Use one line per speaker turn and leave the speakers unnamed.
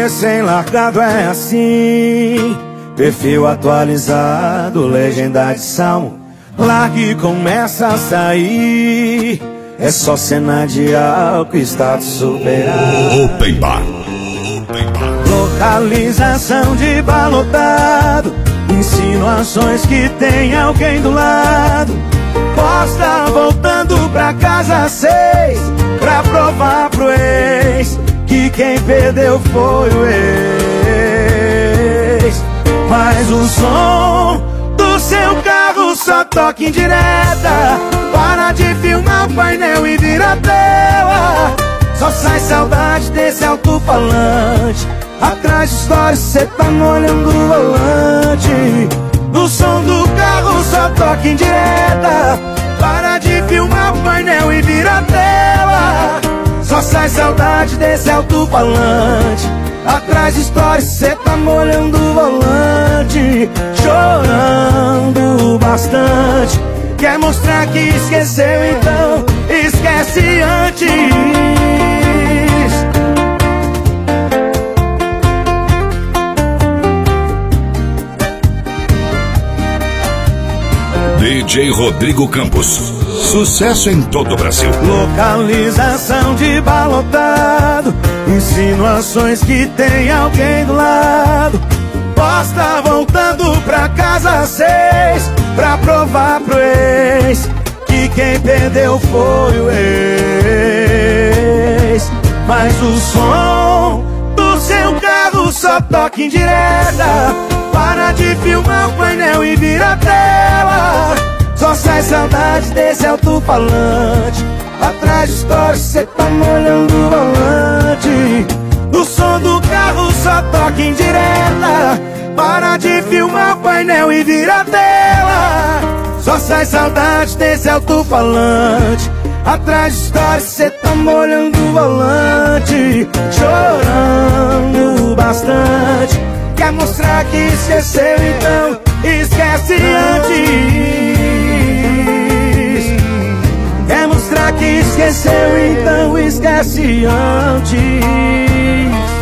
recém-largado é assim, perfil atualizado, legenda de salmo. Larga e começa a sair, é só cena de álcool, status superado.
Open Bar.
Localização de bar lotado, insinuações que tem alguém do lado. Posta voltando pra casa às 6, pra provar pro ex que quem perdeu foi o ex. Mas o som do seu carro só toca em direta. Para de filmar o painel e vira a tela. Só sai saudade desse alto-falante. Atrás de stories cê tá molhando o volante. O som do carro só toca em direta. Para de filmar o painel e vira a tela. Só sai saudade desse alto-falante. Atrás de stories cê tá molhando o volante. Chorando bastante. Quer mostrar que esqueceu, então esquece antes.
DJ Rodrigo Campos, sucesso em todo o Brasil.
Localização de bar lotado, insinuações que tem alguém do lado. Posta voltando pra casa às 6, pra provar pro ex que quem perdeu foi o ex. Mas o som do seu carro só toca em direta. Para de filmar o painel e vira a tela. Só sai saudade desse alto-falante. Atrás de stories cê tá molhando o volante. O som do carro só toca em direta. Para de filmar o painel e vira a tela. Só sai saudade desse alto-falante. Atrás de stories cê tá molhando o volante. Chorando bastante. Quer mostrar que esqueceu, então esquece antes. Quer mostrar que esqueceu, então esquece antes.